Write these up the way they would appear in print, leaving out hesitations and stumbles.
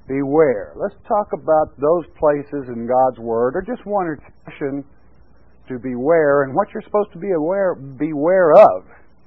beware. Let's talk about those places in God's Word, or just one expression to beware, and what you're supposed to beware of.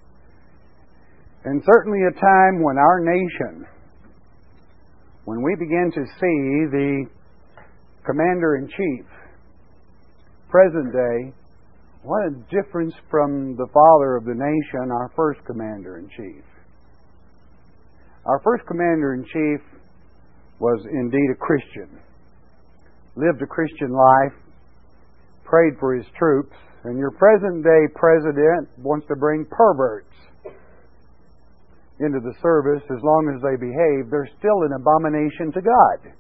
And certainly a time when our nation, when we begin to see the Commander-in-Chief, present day, what a difference from the father of the nation, our first Commander-in-Chief. Our first Commander-in-Chief was indeed a Christian, lived a Christian life, prayed for his troops, and your present-day president wants to bring perverts into the service. As long as they behave, they're still an abomination to God.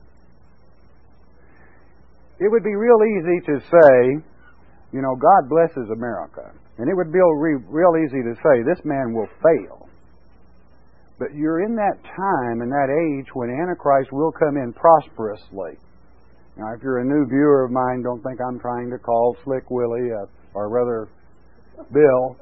It would be real easy to say, God blesses America. And it would be real easy to say, this man will fail. But you're in that time and that age when Antichrist will come in prosperously. Now, if you're a new viewer of mine, don't think I'm trying to call Slick Willie, or rather Bill,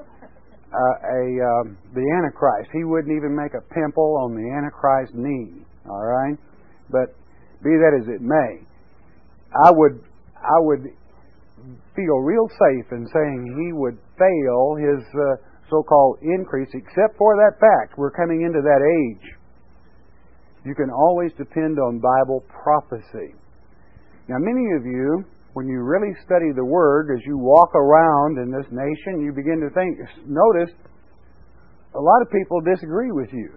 the Antichrist. He wouldn't even make a pimple on the Antichrist's knee. All right? But be that as it may, I would feel real safe in saying he would fail his so-called increase, except for that fact. We're coming into that age. You can always depend on Bible prophecy. Now, many of you, when you really study the Word, as you walk around in this nation, you begin to notice a lot of people disagree with you.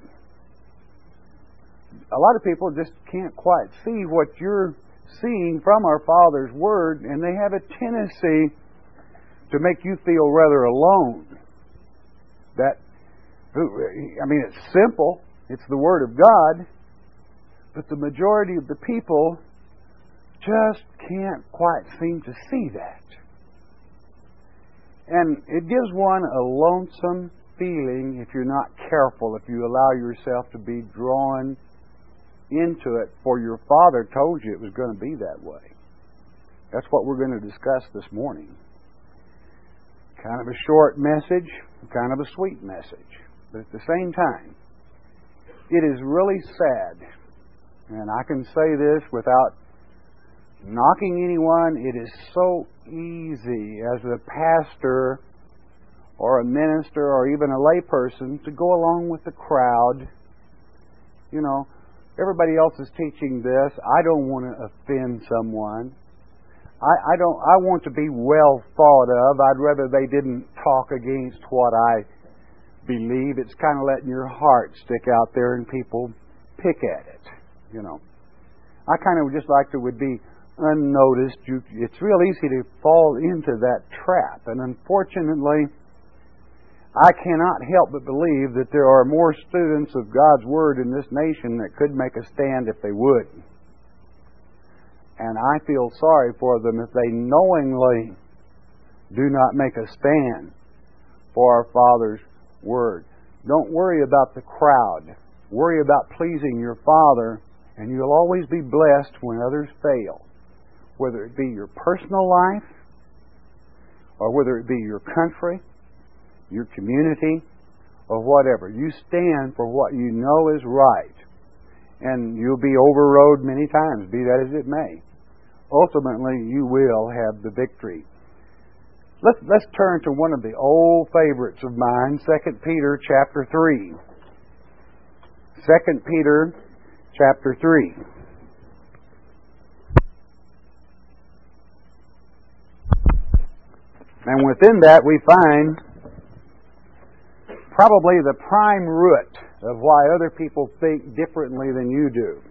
A lot of people just can't quite see what you're seeing from our Father's Word, and they have a tendency to make you feel rather alone. It's simple. It's the Word of God. But the majority of the people just can't quite seem to see that. And it gives one a lonesome feeling if you're not careful, if you allow yourself to be drawn into it, for your Father told you it was going to be that way. That's what we're going to discuss this morning. Kind of a short message, kind of a sweet message. But at the same time, it is really sad, and I can say this without knocking anyone. It is so easy as a pastor or a minister or even a layperson to go along with the crowd. Everybody else is teaching this. I don't want to offend someone. I want to be well thought of. I'd rather they didn't talk against what I believe. It's kind of letting your heart stick out there and people pick at it. I kind of just like to would be unnoticed. It's real easy to fall into that trap. And unfortunately, I cannot help but believe that there are more students of God's Word in this nation that could make a stand if they would. And I feel sorry for them if they knowingly do not make a stand for our Father's Word. Don't worry about the crowd. Worry about pleasing your Father, and you'll always be blessed when others fail. Whether it be your personal life, or whether it be your country, your community, or whatever. You stand for what you know is right. And you'll be overrode many times, be that as it may. Ultimately, you will have the victory. Let's turn to one of the old favorites of mine, 2 Peter chapter 3. 2 Peter chapter 3. And within that we find probably the prime root of why other people think differently than you do.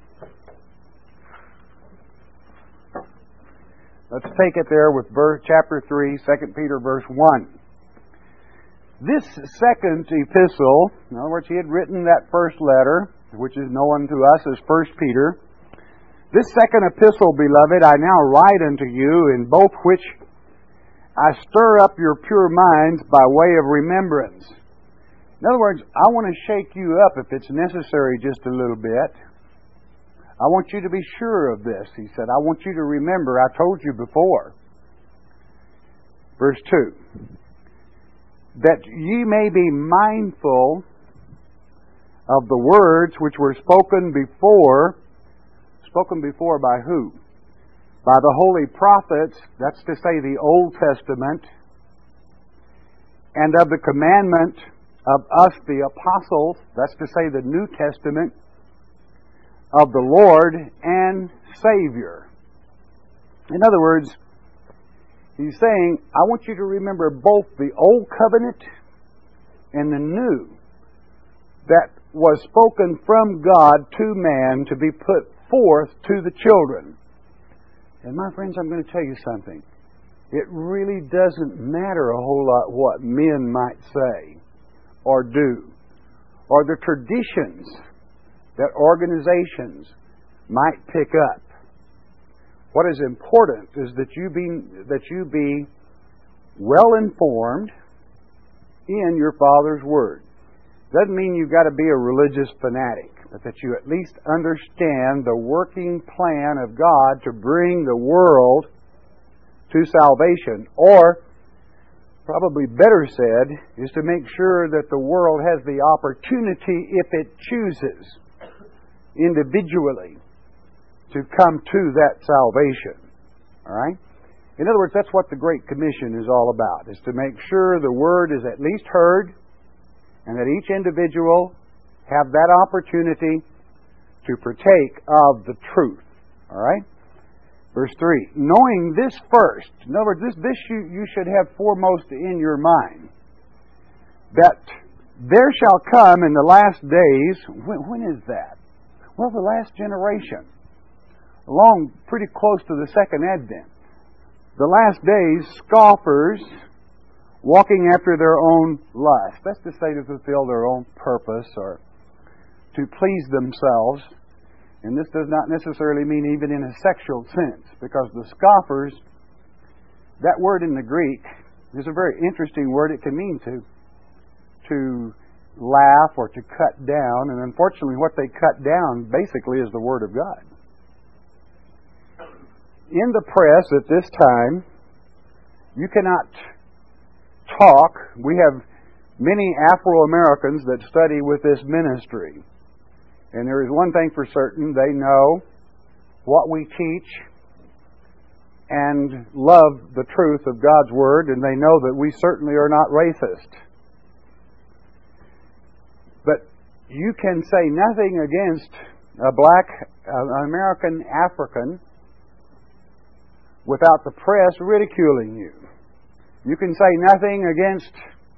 Let's take it there with chapter 3, 2 Peter verse 1. This second epistle, in other words, he had written that first letter, which is known to us as 1 Peter. This second epistle, beloved, I now write unto you, in both which I stir up your pure minds by way of remembrance. In other words, I want to shake you up if it's necessary just a little bit. I want you to be sure of this, he said. I want you to remember, I told you before. Verse 2. That ye may be mindful of the words which were spoken before, spoken before by who? By the holy prophets, that's to say the Old Testament, and of the commandment of us the apostles, that's to say the New Testament, of the Lord and Savior. In other words, He's saying, I want you to remember both the Old Covenant and the New that was spoken from God to man to be put forth to the children. And my friends, I'm going to tell you something. It really doesn't matter a whole lot what men might say or do, or the traditions that organizations might pick up. What is important is that you be well informed in your Father's Word. Doesn't mean you've got to be a religious fanatic, but that you at least understand the working plan of God to bring the world to salvation. Or, probably better said, is to make sure that the world has the opportunity, if it chooses, individually, to come to that salvation. All right? In other words, that's what the Great Commission is all about, is to make sure the Word is at least heard, and that each individual have that opportunity to partake of the truth. All right? Verse 3, knowing this first. In other words, this you should have foremost in your mind. That there shall come in the last days. When is that? Well, the last generation. Along pretty close to the second advent. The last days, scoffers, walking after their own lust. That's to say, to fulfill their own purpose or to please themselves. And this does not necessarily mean even in a sexual sense, because the scoffers, that word in the Greek is a very interesting word. It can mean to laugh or to cut down, and unfortunately what they cut down basically is the Word of God. In the press at this time, you cannot talk. We have many Afro-Americans that study with this ministry. And there is one thing for certain, they know what we teach and love the truth of God's Word, and they know that we certainly are not racist. But you can say nothing against a black American African without the press ridiculing you. You can say nothing against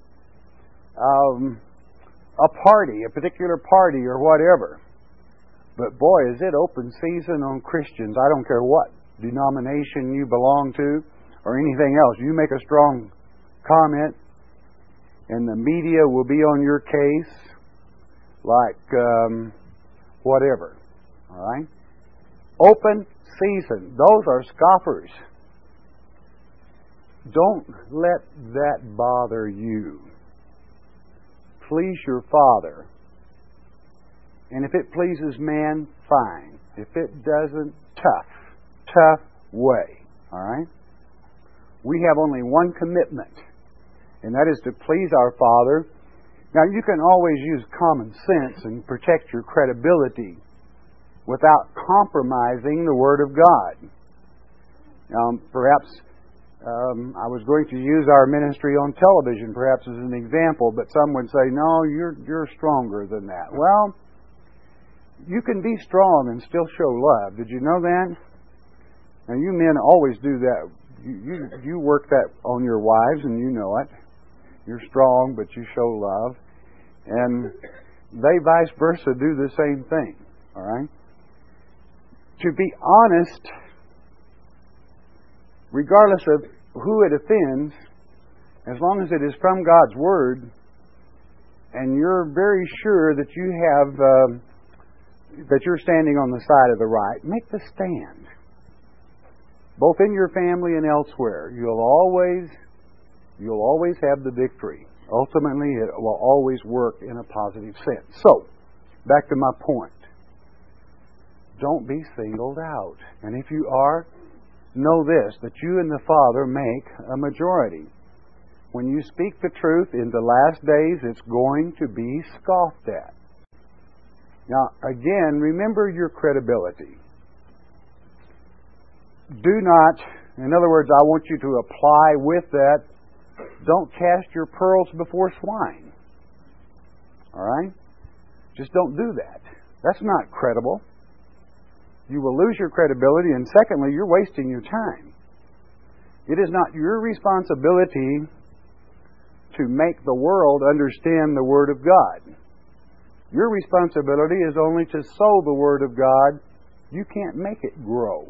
a party, a particular party or whatever. But boy, is it open season on Christians. I don't care what denomination you belong to or anything else. You make a strong comment and the media will be on your case like whatever. All right? Open season. Those are scoffers. Don't let that bother you. Please your Father. And if it pleases man, fine. If it doesn't, tough way. All right? We have only one commitment, and that is to please our Father. Now, you can always use common sense and protect your credibility without compromising the Word of God. Perhaps I was going to use our ministry on television, perhaps as an example, but some would say, no, you're stronger than that. Well, you can be strong and still show love. Did you know that? Now, you men always do that. You work that on your wives, and you know it. You're strong, but you show love. And they vice versa do the same thing. All right? To be honest, regardless of who it offends, as long as it is from God's Word, and you're very sure that you have that you're standing on the side of the right, make the stand. Both in your family and elsewhere, you'll always have the victory. Ultimately, it will always work in a positive sense. So, back to my point. Don't be singled out. And if you are, know this, that you and the Father make a majority. When you speak the truth in the last days, it's going to be scoffed at. Now, again, remember your credibility. do not, in other words, I want you to apply with that, don't cast your pearls before swine. All right? Just don't do that. That's not credible. You will lose your credibility, and secondly, you're wasting your time. It is not your responsibility to make the world understand the Word of God. Your responsibility is only to sow the Word of God. You can't make it grow.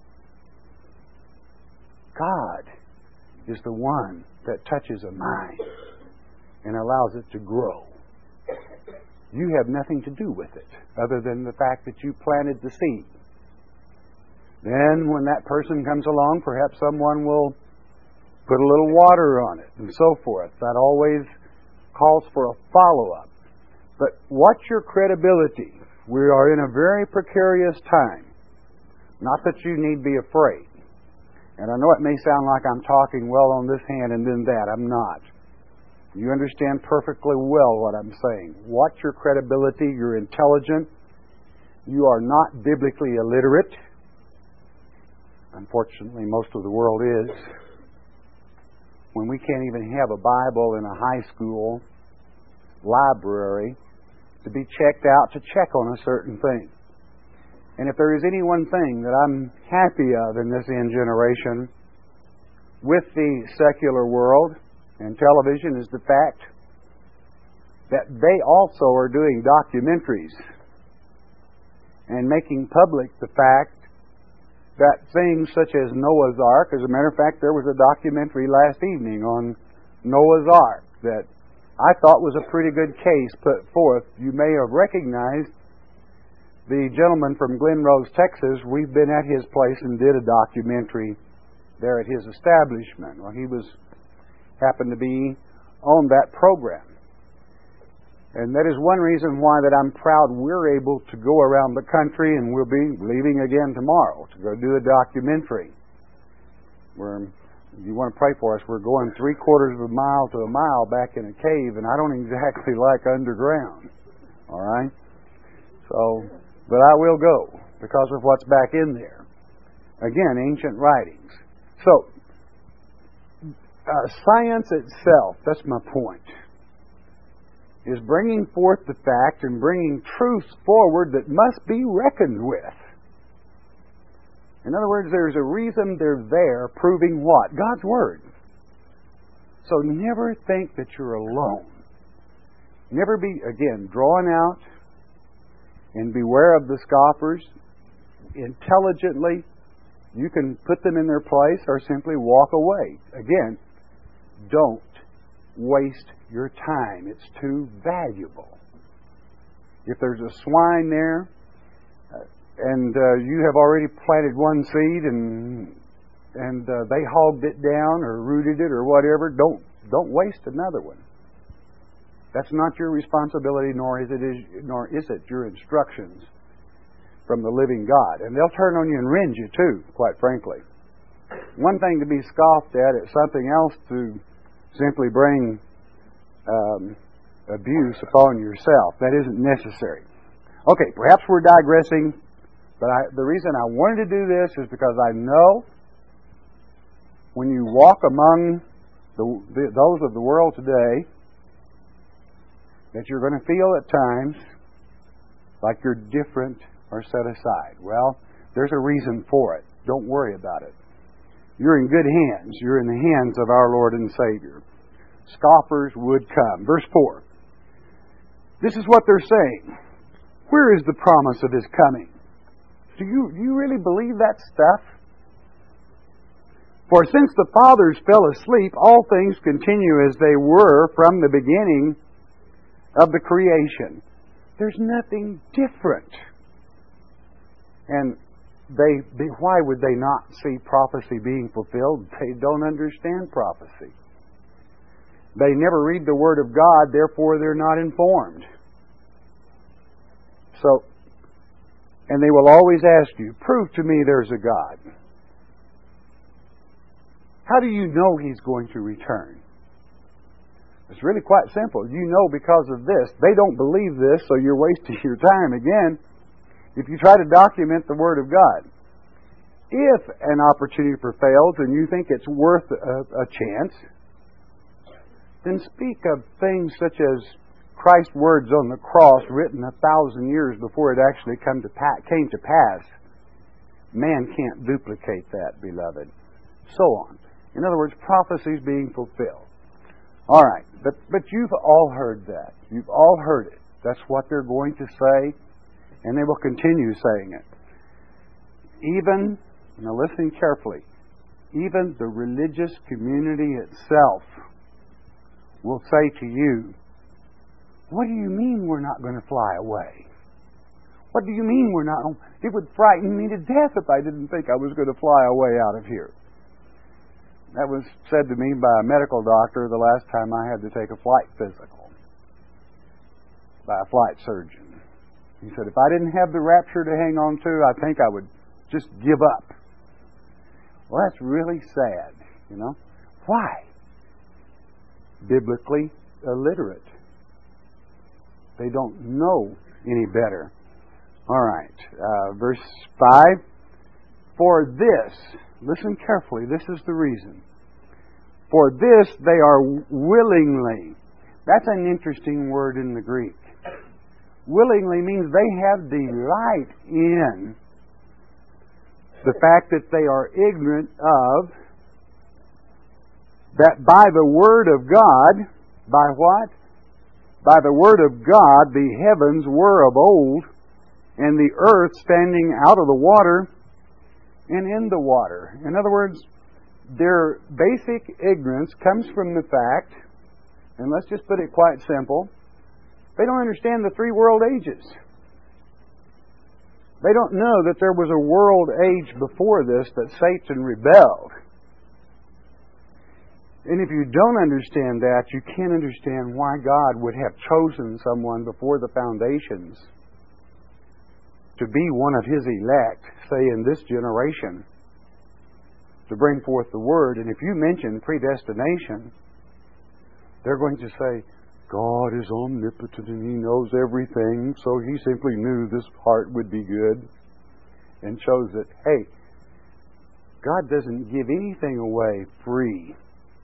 God is the one that touches a mind and allows it to grow. You have nothing to do with it other than the fact that you planted the seed. Then when that person comes along, perhaps someone will put a little water on it and so forth. That always calls for a follow-up. But what's your credibility? We are in a very precarious time. Not that you need be afraid. And I know it may sound like I'm talking well on this hand and then that. I'm not. You understand perfectly well what I'm saying. What's your credibility? You're intelligent. You are not biblically illiterate. Unfortunately, most of the world is. When we can't even have a Bible in a high school library to be checked out to check on a certain thing. And if there is any one thing that I'm happy of in this end generation with the secular world and television is the fact that they also are doing documentaries and making public the fact that things such as Noah's Ark, as a matter of fact, there was a documentary last evening on Noah's Ark that I thought was a pretty good case put forth. You may have recognized the gentleman from Glen Rose, Texas. We've been at his place and did a documentary there at his establishment. Well, he happened to be on that program. And that is one reason why that I'm proud we're able to go around the country, and we'll be leaving again tomorrow to go do a documentary. You want to pray for us. We're going 3/4 of a mile to a mile back in a cave, and I don't exactly like underground. All right? So, but I will go because of what's back in there. Again, ancient writings. So, science itself, that's my point, is bringing forth the fact and bringing truths forward that must be reckoned with. In other words, there's a reason they're there, proving what? God's Word. So never think that you're alone. Never be, again, drawn out, and beware of the scoffers. Intelligently, you can put them in their place or simply walk away. Again, don't waste your time. It's too valuable. If there's a swine there, and you have already planted one seed and they hogged it down or rooted it or whatever, don't waste another one. That's not your responsibility, nor is it your instructions from the living God. And they'll turn on you and rend you too, quite frankly. One thing to be scoffed at, it's something else to simply bring abuse upon yourself. That isn't necessary. Okay, perhaps we're digressing, but the reason I wanted to do this is because I know when you walk among those of the world today that you're going to feel at times like you're different or set aside. Well, there's a reason for it. Don't worry about it. You're in good hands. You're in the hands of our Lord and Savior. Scoffers would come. Verse 4. This is what they're saying. Where is the promise of His coming? Do you really believe that stuff? For since the fathers fell asleep, all things continue as they were from the beginning of the creation. There's nothing different. And why would they not see prophecy being fulfilled? They don't understand prophecy. They never read the Word of God, therefore they're not informed. So, and they will always ask you, prove to me there's a God. How do you know He's going to return? It's really quite simple. You know because of this. They don't believe this, so you're wasting your time again if you try to document the Word of God. if an opportunity prevails and you think it's worth a chance, then speak of things such as Christ's words on the cross written 1,000 years before it actually came to pass. Man can't duplicate that, beloved. So on. In other words, prophecies being fulfilled. All right, but you've all heard that. You've all heard it. That's what they're going to say, and they will continue saying it. Even, now listen carefully, even the religious community itself will say to you, what do you mean we're not going to fly away? What do you mean we're not? It would frighten me to death if I didn't think I was going to fly away out of here. That was said to me by a medical doctor the last time I had to take a flight physical by a flight surgeon. He said, if I didn't have the rapture to hang on to, I think I would just give up. Well, that's really sad, you know. Why? Biblically illiterate. They don't know any better. All right, verse 5. For this, listen carefully, this is the reason. For this they are willingly. That's an interesting word in the Greek. Willingly means they have delight in the fact that they are ignorant of that by the Word of God, by what? By the Word of God the heavens were of old, and the earth standing out of the water and in the water. In other words, their basic ignorance comes from the fact, and let's just put it quite simple, they don't understand the three world ages. They don't know that there was a world age before this that Satan rebelled. And if you don't understand that, you can't understand why God would have chosen someone before the foundations to be one of His elect, say in this generation, to bring forth the Word. And if you mention predestination, they're going to say, God is omnipotent and He knows everything, so He simply knew this part would be good and chose it. Hey, God doesn't give anything away free.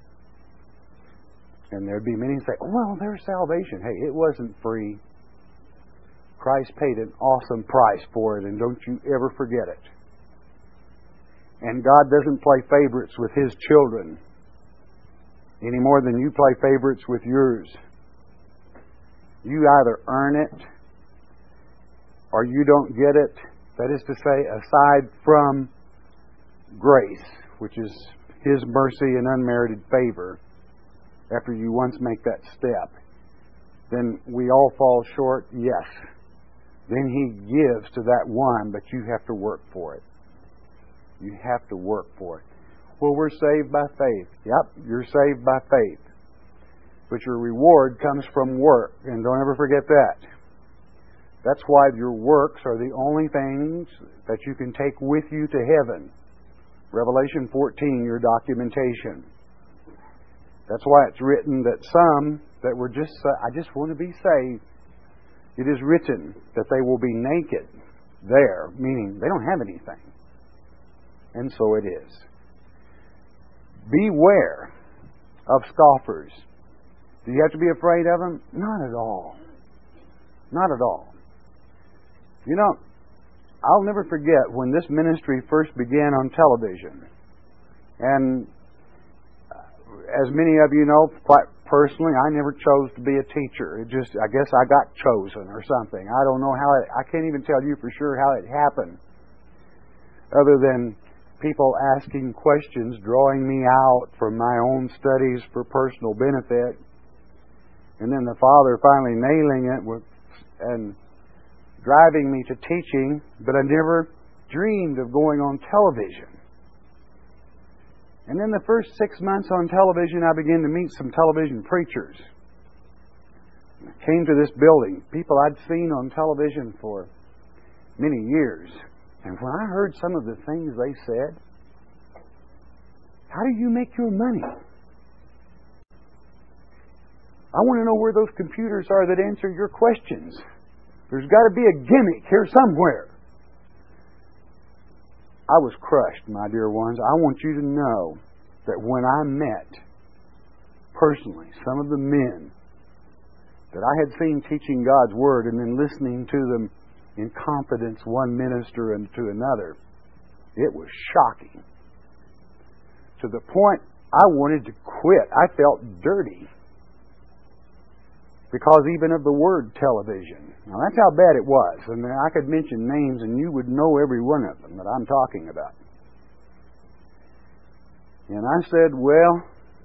And there'd be many who say, oh, well, there's salvation. Hey, it wasn't free. Christ paid an awesome price for it, and don't you ever forget it. And God doesn't play favorites with His children any more than you play favorites with yours. You either earn it or you don't get it. That is to say, aside from grace, which is His mercy and unmerited favor, after you once make that step, then we all fall short, yes. Then He gives to that one, but you have to work for it. You have to work for it. Well, we're saved by faith. Yep, you're saved by faith. But your reward comes from work, and don't ever forget that. That's why your works are the only things that you can take with you to heaven. Revelation 14, your documentation. That's why it's written that some that were just, I just want to be saved. It is written that they will be naked there, meaning they don't have anything. And so it is. Beware of scoffers. Do you have to be afraid of them? Not at all. Not at all. You know, I'll never forget when this ministry first began on television. And as many of you know, quite personally, I never chose to be a teacher. It just, I guess I got chosen or something. I don't know how I can't even tell you for sure how it happened. Other than people asking questions, drawing me out from my own studies for personal benefit. And then the Father finally nailing it and driving me to teaching, but I never dreamed of going on television. And in the first 6 months on television, I began to meet some television preachers. I came to this building, people I'd seen on television for many years. And when I heard some of the things they said, how do you make your money? I want to know where those computers are that answer your questions. There's got to be a gimmick here somewhere. I was crushed, my dear ones. I want you to know that when I met, personally, some of the men that I had seen teaching God's Word and then listening to them in confidence, one minister and to another, it was shocking. To the point I wanted to quit. I felt dirty because even of the word television. Now that's how bad it was. And I could mention names and you would know every one of them that I'm talking about. And I said, well,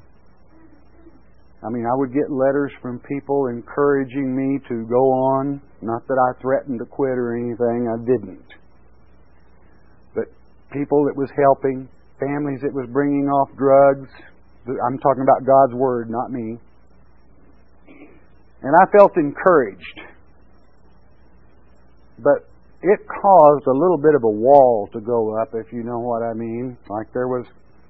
I would get letters from people encouraging me to go on. Not that I threatened to quit or anything. I didn't. But people that was helping, families that was bringing off drugs. I'm talking about God's Word, not me. And I felt encouraged. But it caused a little bit of a wall to go up, if you know what I mean. Like there was...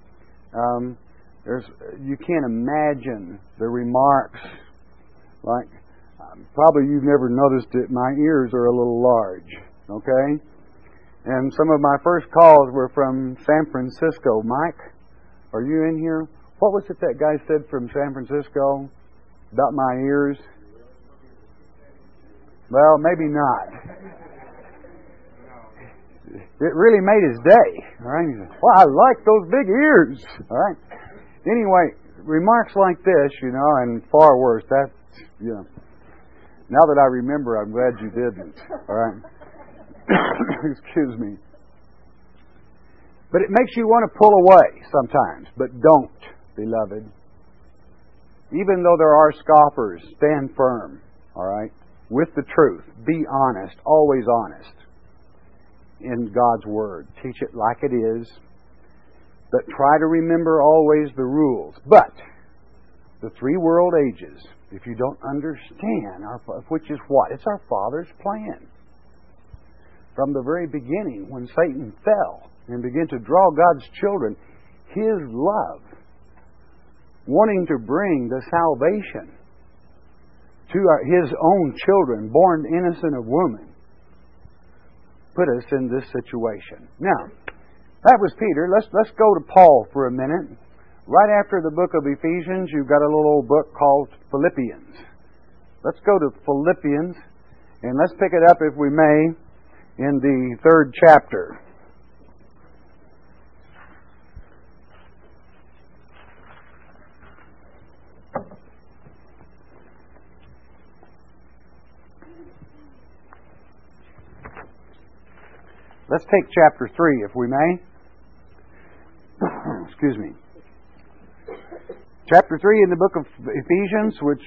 you can't imagine the remarks. Like, probably you've never noticed it, my ears are a little large, okay? And some of my first calls were from San Francisco. Mike, are you in here? What was it that guy said from San Francisco about my ears? Well, maybe not. It really made his day. All right? He said, well, I like those big ears. All right? Anyway, remarks like this, and far worse, that's, now that I remember, I'm glad you didn't. All right? Excuse me. But it makes you want to pull away sometimes. But don't, beloved. Even though there are scoffers, stand firm. All right? With the truth. Be honest. Always honest. In God's Word. Teach it like it is. But try to remember always the rules. But the three world ages, if you don't understand, which is what? It's our Father's plan. From the very beginning, when Satan fell and began to draw God's children, His love, wanting to bring the salvation to His own children, born innocent of woman, put us in this situation. Now, that was Peter. Let's go to Paul for a minute. Right after the book of Ephesians, you've got a little old book called Philippians. Let's go to Philippians, and let's pick it up, if we may, in the 3rd chapter. Let's take chapter 3, if we may. Excuse me. Chapter 3 in the book of Philippians, which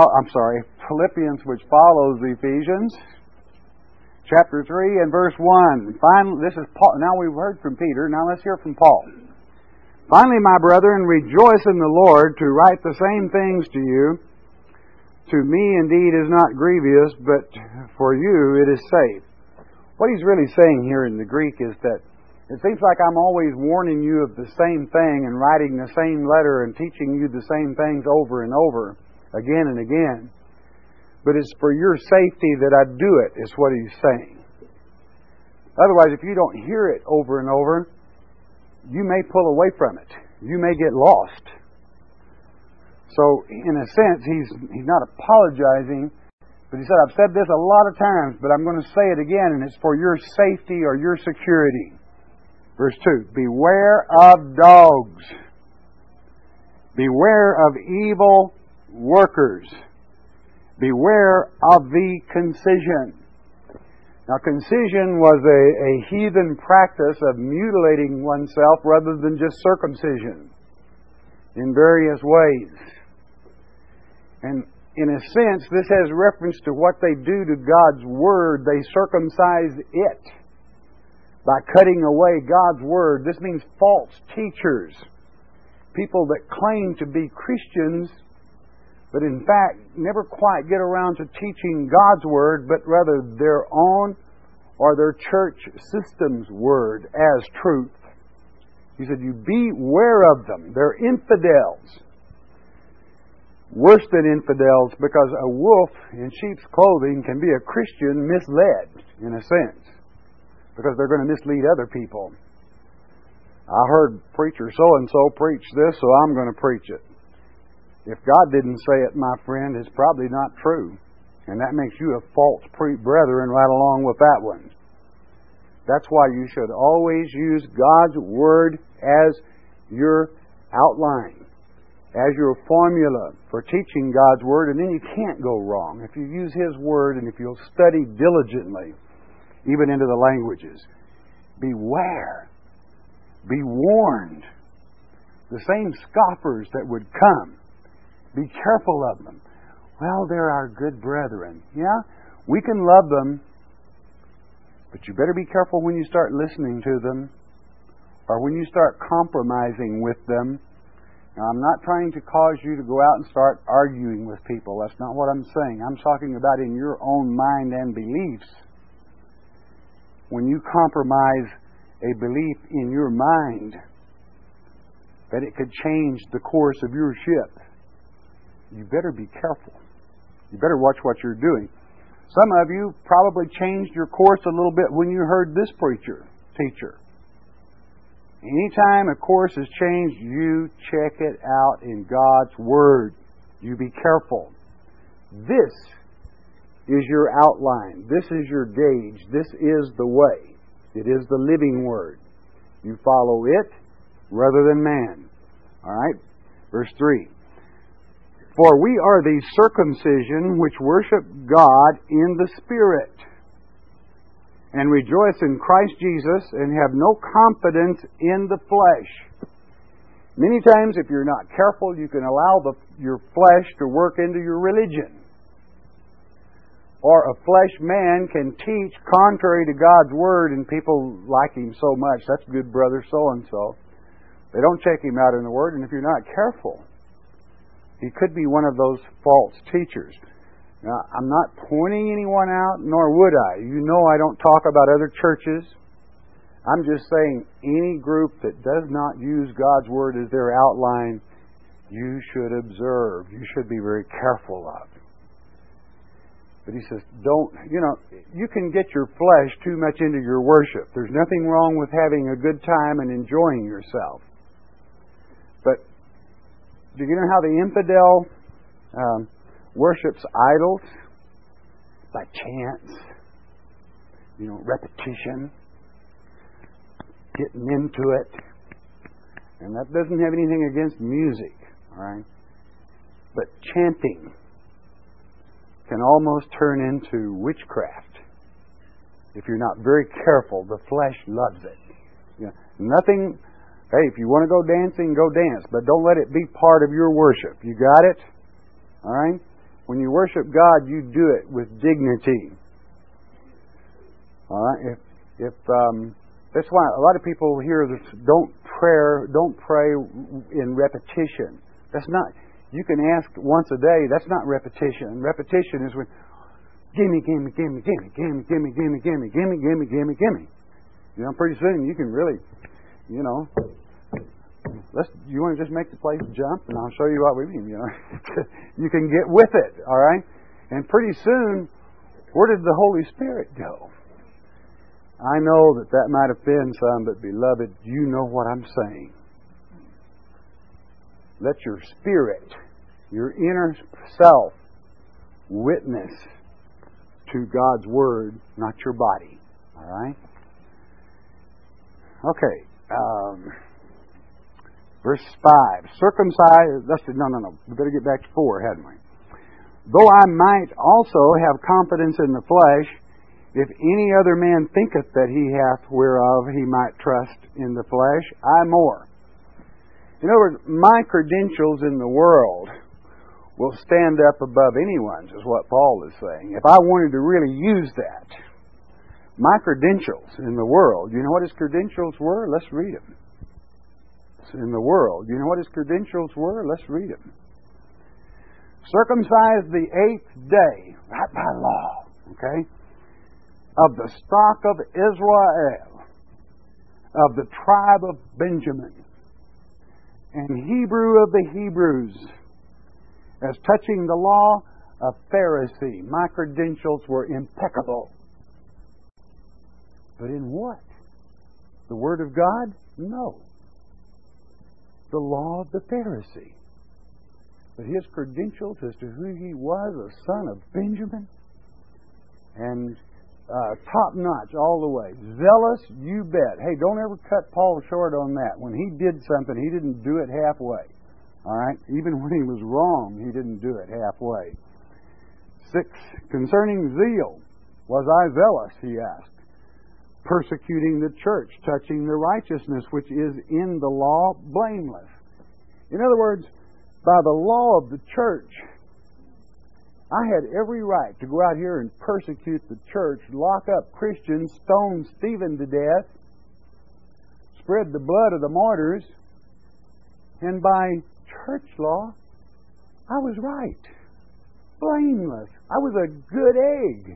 follows Ephesians. Chapter 3 and verse 1. Finally, this is Paul. Now we've heard from Peter. Now let's hear from Paul. Finally, my brethren, rejoice in the Lord. To write the same things to you, to me indeed is not grievous, but for you it is safe. What he's really saying here in the Greek is that it seems like I'm always warning you of the same thing and writing the same letter and teaching you the same things over and over, again and again. But it's for your safety that I do it, is what he's saying. Otherwise, if you don't hear it over and over, you may pull away from it. You may get lost. So, in a sense, he's not apologizing. But he said, I've said this a lot of times, but I'm going to say it again, and it's for your safety or your security. Verse 2, beware of dogs. Beware of evil workers. Beware of the concision. Now, concision was a heathen practice of mutilating oneself rather than just circumcision in various ways. And in a sense, this has reference to what they do to God's Word. They circumcise it by cutting away God's Word. This means false teachers. People that claim to be Christians, but in fact never quite get around to teaching God's Word, but rather their own or their church system's word as truth. He said, you beware of them. They're infidels. Worse than infidels, because a wolf in sheep's clothing can be a Christian misled, in a sense, because they're going to mislead other people. I heard preacher so-and-so preach this, so I'm going to preach it. If God didn't say it, my friend, it's probably not true. And that makes you a false brethren right along with that one. That's why you should always use God's Word as your outline, as your formula for teaching God's Word, and then you can't go wrong. If you use His Word and if you'll study diligently, even into the languages, beware, be warned. The same scoffers that would come, be careful of them. Well, they're our good brethren. Yeah, we can love them, but you better be careful when you start listening to them or when you start compromising with them. Now, I'm not trying to cause you to go out and start arguing with people. That's not what I'm saying. I'm talking about in your own mind and beliefs. When you compromise a belief in your mind that it could change the course of your ship, you better be careful. You better watch what you're doing. Some of you probably changed your course a little bit when you heard this teacher. Anytime a course is changed, you check it out in God's Word. You be careful. This is your outline. This is your gauge. This is the way. It is the living Word. You follow it rather than man. All right? Verse 3. For we are the circumcision which worship God in the Spirit, and rejoice in Christ Jesus, and have no confidence in the flesh. Many times, if you're not careful, you can allow your flesh to work into your religion. Or a flesh man can teach contrary to God's Word, and people like him so much. That's good brother so-and-so. They don't check him out in the Word, and if you're not careful, he could be one of those false teachers. Now, I'm not pointing anyone out, nor would I. You know I don't talk about other churches. I'm just saying any group that does not use God's Word as their outline, you should observe. You should be very careful of. But he says, you can get your flesh too much into your worship. There's nothing wrong with having a good time and enjoying yourself. But do you know how the infidel worships idols? By chance. Repetition. Getting into it. And that doesn't have anything against music. All right? But chanting can almost turn into witchcraft. If you're not very careful, the flesh loves it. Nothing... Hey, if you want to go dancing, go dance. But don't let it be part of your worship. You got it? All right? When you worship God, you do it with dignity. All right? That's why a lot of people hear this, don't pray in repetition. That's not... You can ask once a day. That's not repetition. Repetition is when, gimme, gimme, gimme, gimme, gimme, gimme, gimme, gimme, gimme, gimme, gimme, gimme. Pretty soon you can really... You want to just make the place jump, and I'll show you what we mean. You can get with it, all right? And pretty soon, where did the Holy Spirit go? I know that might offend some, but beloved, you know what I'm saying. Let your spirit, your inner self, witness to God's Word, not your body. All right? Okay. Verse 5. Circumcised... No. We better get back to 4, hadn't we? Though I might also have confidence in the flesh, if any other man thinketh that he hath whereof he might trust in the flesh, I more. In other words, my credentials in the world will stand up above anyone's, is what Paul is saying. If I wanted to really use that, my credentials in the world, you know what his credentials were? Let's read them. In the world, you know what his credentials were? Let's read them. Circumcised the 8th day, right by law, okay, of the stock of Israel, of the tribe of Benjamin, and Hebrew of the Hebrews, as touching the law, a Pharisee. My credentials were impeccable. But in what? The Word of God? No. the law of the Pharisee. But his credentials as to who he was, a son of Benjamin, and top notch all the way. Zealous, you bet. Hey, don't ever cut Paul short on that. When he did something, he didn't do it halfway. All right? Even when he was wrong, he didn't do it halfway. 6, concerning zeal, was I zealous, he asked, persecuting the church, touching the righteousness which is in the law, blameless. In other words, by the law of the church, I had every right to go out here and persecute the church, lock up Christians, stone Stephen to death, spread the blood of the martyrs, and by church law, I was right. Blameless. I was a good egg.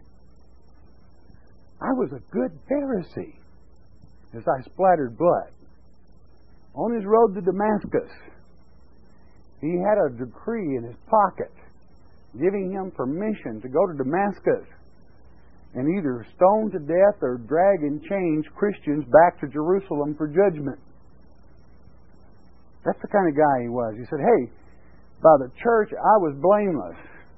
I was a good Pharisee as I splattered blood. On his road to Damascus, he had a decree in his pocket giving him permission to go to Damascus and either stone to death or drag in chains Christians back to Jerusalem for judgment. That's the kind of guy he was. He said, hey, by the church I was blameless.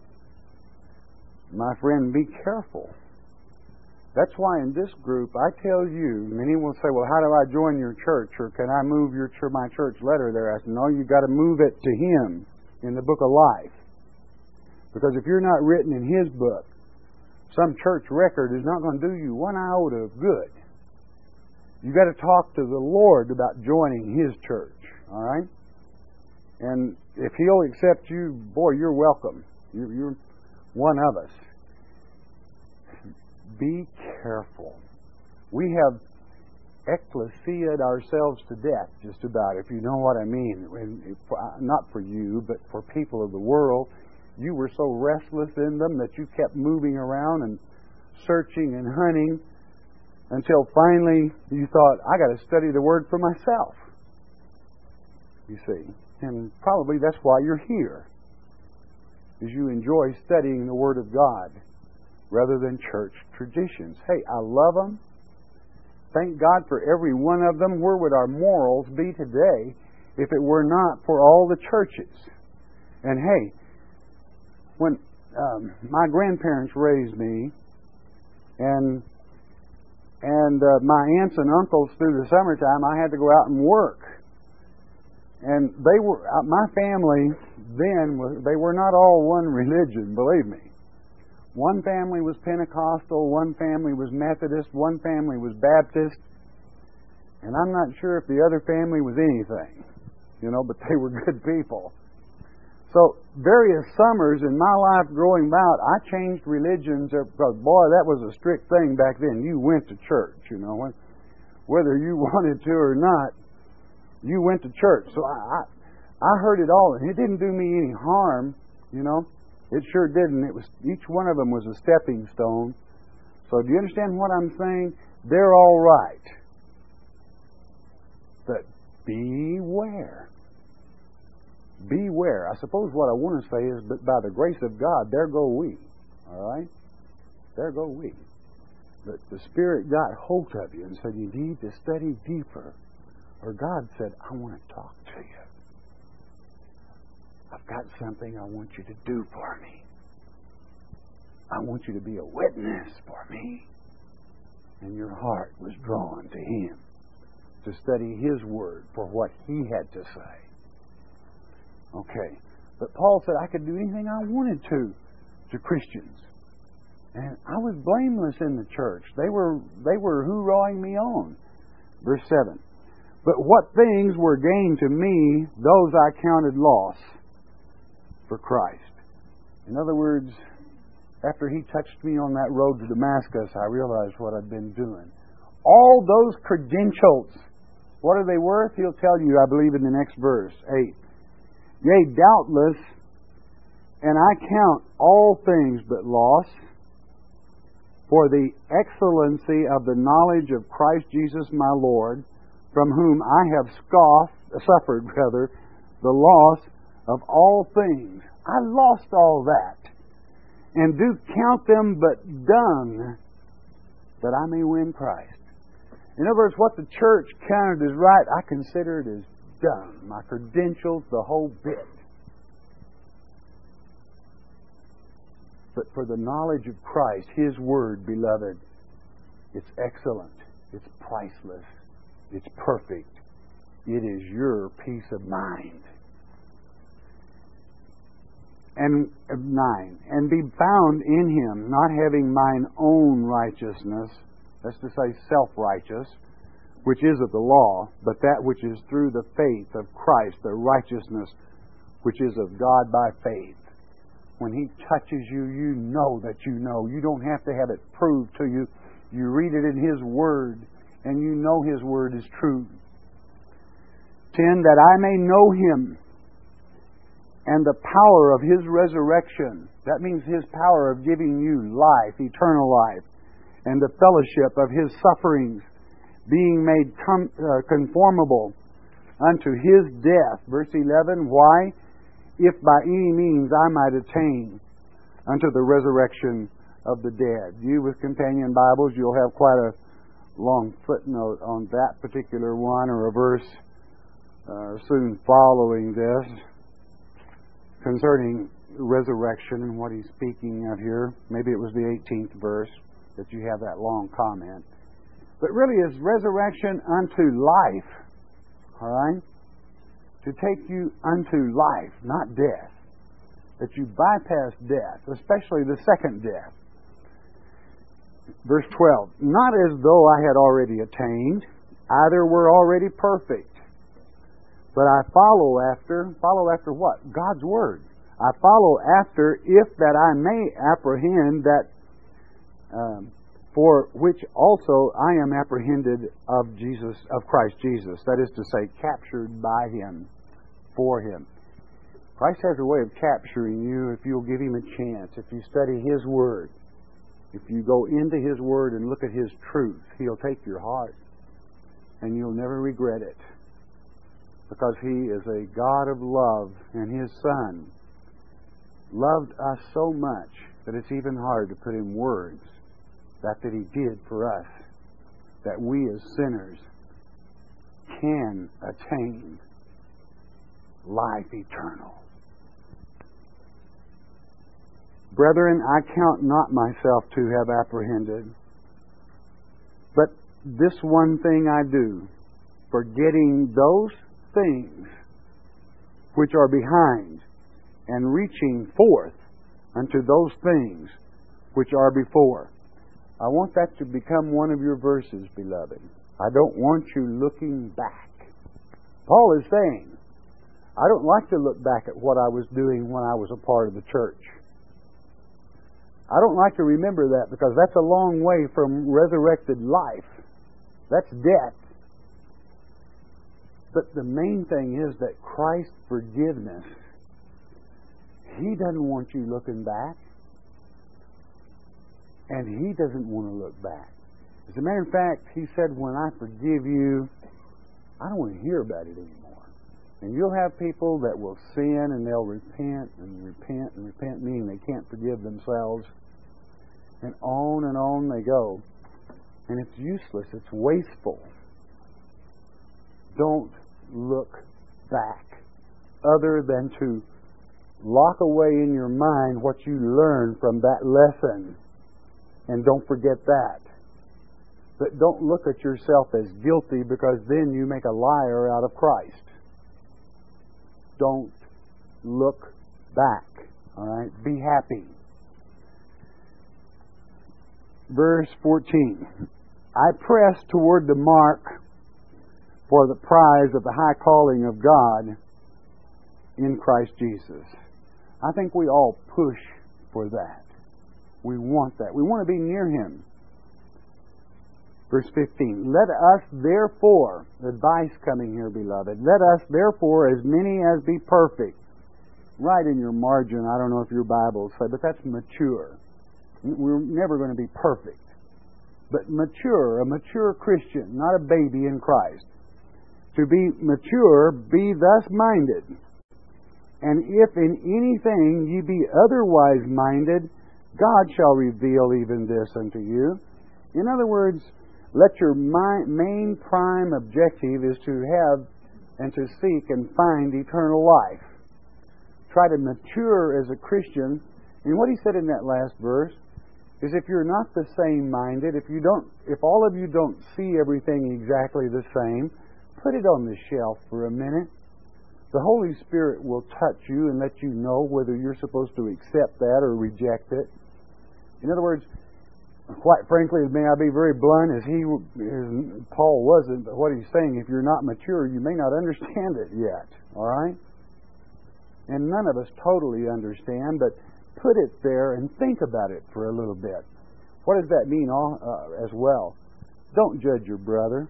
My friend, be careful. That's why in this group I tell you, many will say, well, how do I join your church? Or can I move my church letter there? I said, no, you've got to move it to him in the book of life. Because if you're not written in his book, some church record is not going to do you one iota of good. You've got to talk to the Lord about joining his church. All right? And if he'll accept you, boy, you're welcome. You're one of us. Be careful. We have ecclesia'd ourselves to death, just about, if you know what I mean. Not for you, but for people of the world. You were so restless in them that you kept moving around and searching and hunting until finally you thought, I got to study the Word for myself. You see. And probably that's why you're here, is you enjoy studying the Word of God rather than church traditions. Hey, I love them. Thank God for every one of them. Where would our morals be today if it were not for all the churches? And hey, when my grandparents raised me, and my aunts and uncles through the summertime, I had to go out and work. And they were my family then. They were not all one religion, believe me. One family was Pentecostal, one family was Methodist, one family was Baptist, and I'm not sure if the other family was anything, but they were good people. So, various summers in my life growing about, I changed religions because, boy, that was a strict thing back then. You went to church, whether you wanted to or not, you went to church. So I heard it all, and it didn't do me any harm, It sure didn't. It was, each one of them was a stepping stone. So do you understand what I'm saying? They're all right. But beware. Beware. I suppose what I want to say is, but by the grace of God, there go we. All right? There go we. But the Spirit got hold of you and said, you need to study deeper. Or God said, I want to talk to you. I've got something I want you to do for me. I want you to be a witness for me. And your heart was drawn to Him to study His Word for what He had to say. Okay. But Paul said I could do anything I wanted to Christians. And I was blameless in the church. They were hoorahing me on. Verse 7. But what things were gain to me, those I counted loss for Christ. In other words, after He touched me on that road to Damascus, I realized what I'd been doing. All those credentials, what are they worth? He'll tell you, I believe, in the next verse, 8. Yea, doubtless, and I count all things but loss, for the excellency of the knowledge of Christ Jesus my Lord, from whom I have suffered the loss of all things. I lost all that, and do count them but dung, that I may win Christ. In other words, what the church counted as right, I consider it as done. My credentials, the whole bit. But for the knowledge of Christ, His Word, beloved, it's excellent. It's priceless. It's perfect. It is your peace of mind. And 9, and be found in Him, not having mine own righteousness, that's to say self-righteous, which is of the law, but that which is through the faith of Christ, the righteousness which is of God by faith. When He touches you, you know that you know. You don't have to have it proved to you. You read it in His Word, and you know His Word is true. 10, that I may know Him and the power of His resurrection. That means His power of giving you life, eternal life, and the fellowship of His sufferings, being made conformable unto His death. Verse 11, why? If by any means I might attain unto the resurrection of the dead. You with companion Bibles, you'll have quite a long footnote on that particular one, or a verse soon following this, concerning resurrection and what he's speaking of here. Maybe it was the 18th verse that you have that long comment. But really it's resurrection unto life. All right? To take you unto life, not death. That you bypass death, especially the second death. Verse 12, not as though I had already attained, either were already perfect. But I follow after what? God's Word. I follow after, if that I may apprehend that for which also I am apprehended of Christ Jesus. That is to say, captured by Him, for Him. Christ has a way of capturing you if you'll give Him a chance. If you study His Word, if you go into His Word and look at His truth, He'll take your heart, and you'll never regret it. Because He is a God of love, and His Son loved us so much that it's even hard to put in words that He did for us, that we as sinners can attain life eternal. Brethren, I count not myself to have apprehended, but this one thing I do, forgetting those things which are behind, and reaching forth unto those things which are before. I want that to become one of your verses, beloved. I don't want you looking back. Paul is saying, I don't like to look back at what I was doing when I was a part of the church. I don't like to remember that, because that's a long way from resurrected life. That's death. But the main thing is that Christ's forgiveness, He doesn't want you looking back. And He doesn't want to look back. As a matter of fact, He said, when I forgive you, I don't want to hear about it anymore. And you'll have people that will sin and they'll repent and repent and repent, meaning they can't forgive themselves. And on they go. And it's useless. It's wasteful. Don't look back, other than to lock away in your mind what you learned from that lesson, and don't forget that. But don't look at yourself as guilty, because then you make a liar out of Christ. Don't look back. All right? Be happy. Verse 14. I press toward the mark for the prize of the high calling of God in Christ Jesus. I think we all push for that. We want that. We want to be near Him. Verse 15. Let us therefore, advice coming here, beloved, let us therefore, as many as be perfect. Write in your margin, I don't know if your Bibles say, but that's mature. We're never going to be perfect. But mature, a mature Christian, not a baby in Christ. To be mature, be thus minded. And if in anything ye be otherwise minded, God shall reveal even this unto you. In other words, let your main prime objective is to have and to seek and find eternal life. Try to mature as a Christian. And what he said in that last verse is, if you're not the same minded, if all of you don't see everything exactly the same, put it on the shelf for a minute. The Holy Spirit will touch you and let you know whether you're supposed to accept that or reject it. In other words, quite frankly, may I be very blunt, as Paul wasn't, but what he's saying, if you're not mature, you may not understand it yet. All right? And none of us totally understand, but put it there and think about it for a little bit. What does that mean as well? Don't judge your brother.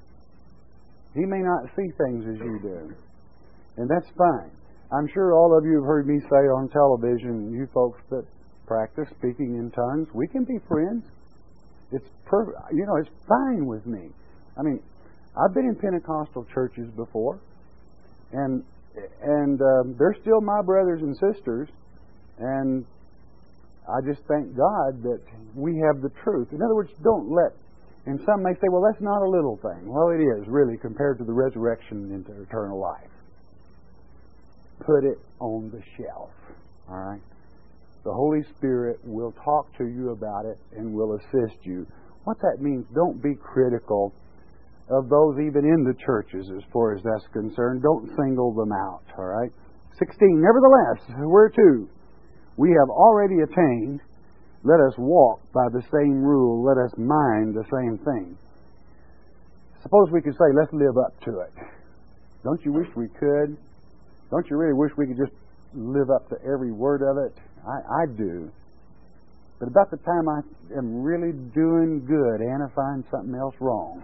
He may not see things as you do. And that's fine. I'm sure all of you have heard me say on television, you folks that practice speaking in tongues, we can be friends. It's it's fine with me. I mean, I've been in Pentecostal churches before, and they're still my brothers and sisters, and I just thank God that we have the truth. In other words, don't let, and some may say, well, that's not a little thing. Well, it is, really, compared to the resurrection into eternal life. Put it on the shelf. All right? The Holy Spirit will talk to you about it and will assist you. What that means, don't be critical of those even in the churches as far as that's concerned. Don't single them out. All right? 16. Nevertheless, whereto we have already attained, let us walk by the same rule, let us mind the same thing. Suppose we could say, let's live up to it. Don't you wish we could? Don't you really wish we could just live up to every word of it? I do. But about the time I am really doing good, Anna finds something else wrong.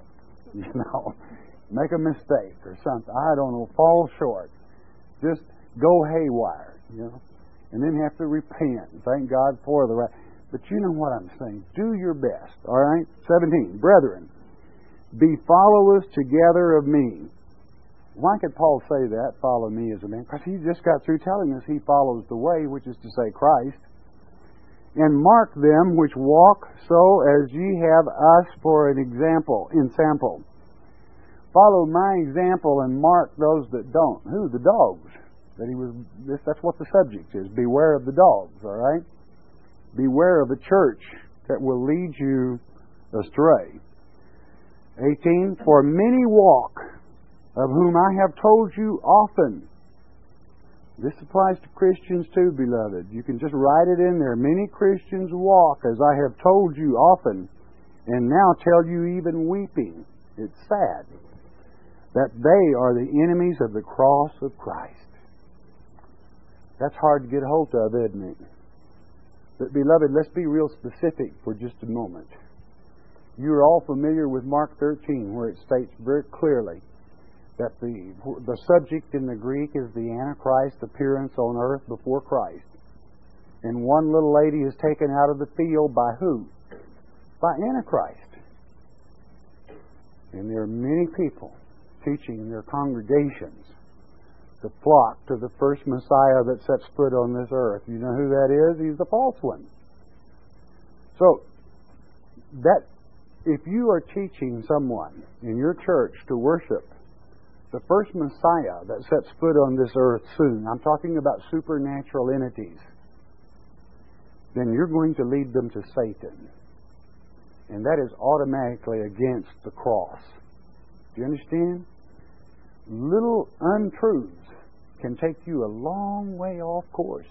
Make a mistake or something. I don't know, fall short. Just go haywire, and then have to repent and thank God for the right. But you know what I'm saying. Do your best, all right? 17. Brethren, be followers together of me. Why could Paul say that, follow me as a man? Because he just got through telling us he follows the way, which is to say Christ. And mark them which walk so as ye have us for an example, in sample. Follow my example and mark those that don't. Who? The dogs. That's what the subject is. Beware of the dogs, all right? Beware of a church that will lead you astray. 18. For many walk, of whom I have told you often. This applies to Christians too, beloved. You can just write it in there. Many Christians walk, as I have told you often, and now tell you even weeping. It's sad that they are the enemies of the cross of Christ. That's hard to get hold of, isn't it? But beloved, let's be real specific for just a moment. You're all familiar with Mark 13, where it states very clearly that the subject in the Greek is the Antichrist appearance on earth before Christ. And one little lady is taken out of the field by who? By Antichrist. And there are many people teaching in their congregations to flock to the first Messiah that sets foot on this earth. You know who that is? He's the false one. So, that if you are teaching someone in your church to worship the first Messiah that sets foot on this earth soon, I'm talking about supernatural entities, then you're going to lead them to Satan. And that is automatically against the cross. Do you understand? Little untruths can take you a long way off course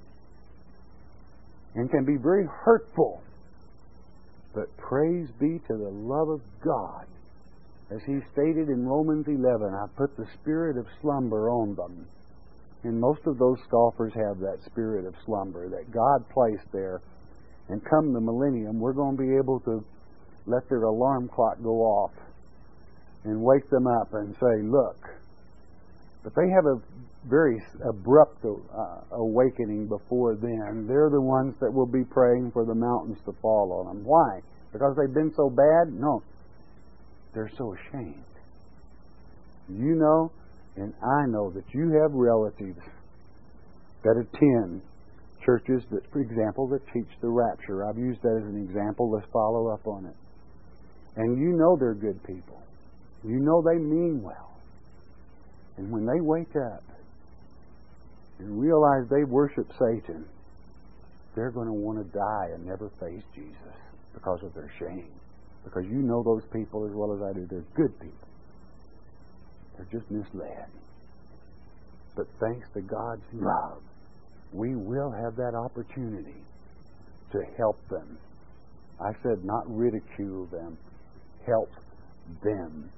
and can be very hurtful. But praise be to the love of God. As he stated in Romans 11, I put the spirit of slumber on them. And most of those scoffers have that spirit of slumber that God placed there. And come the millennium, we're going to be able to let their alarm clock go off and wake them up and say, look. But they have a very abrupt awakening before then. They're the ones that will be praying for the mountains to fall on them. Why? Because they've been so bad? No. They're so ashamed. You know, and I know that you have relatives that attend churches that, for example, that teach the rapture. I've used that as an example. Let's follow up on it. And you know they're good people. You know they mean well. And when they wake up and realize they worship Satan, they're going to want to die and never face Jesus because of their shame. Because you know those people as well as I do. They're good people. They're just misled. But thanks to God's love, we will have that opportunity to help them. I said not ridicule them. Help them.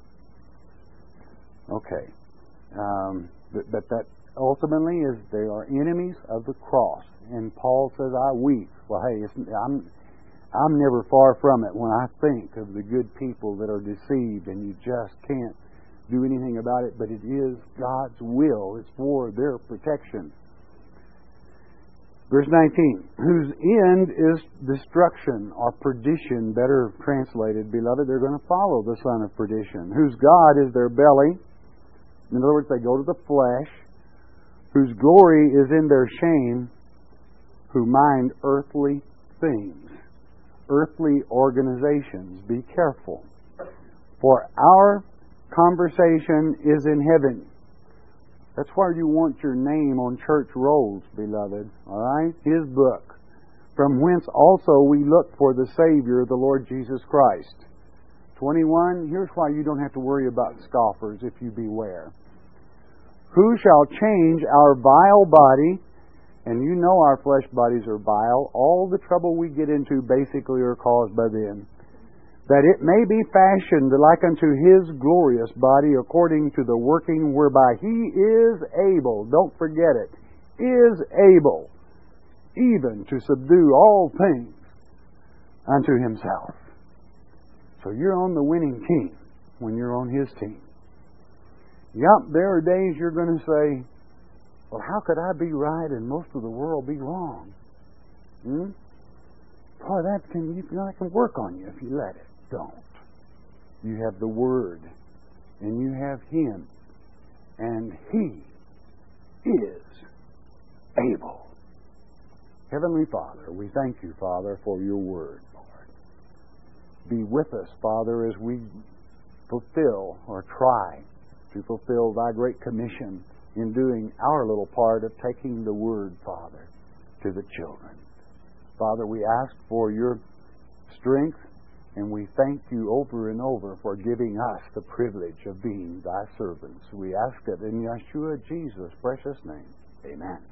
Okay. But that ultimately is they are enemies of the cross. And Paul says, I weep. Well, hey, I'm never far from it when I think of the good people that are deceived and you just can't do anything about it, but it is God's will. It's for their protection. Verse 19, whose end is destruction or perdition, better translated, beloved, they're going to follow the son of perdition, whose God is their belly. In other words, they go to the flesh, whose glory is in their shame, who mind earthly things, earthly organizations. Be careful. For our conversation is in heaven. That's where you want your name on church rolls, beloved. All right? His book. From whence also we look for the Savior, the Lord Jesus Christ. 21, here's why you don't have to worry about scoffers if you beware. Who shall change our vile body? And you know our flesh bodies are vile. All the trouble we get into basically are caused by them. That it may be fashioned like unto His glorious body according to the working whereby He is able, don't forget it, is able even to subdue all things unto Himself. So you're on the winning team when you're on His team. Yup, there are days you're going to say, well, how could I be right and most of the world be wrong? Boy, that can work on you if you let it. Don't. You have the Word, and you have Him, and He is able. Heavenly Father, we thank you, Father, for your Word, Lord. Be with us, Father, as we fulfill or try to fulfill thy great commission in doing our little part of taking the Word, Father, to the children. Father, we ask for your strength, and we thank you over and over for giving us the privilege of being thy servants. We ask it in Yeshua Jesus' precious name. Amen.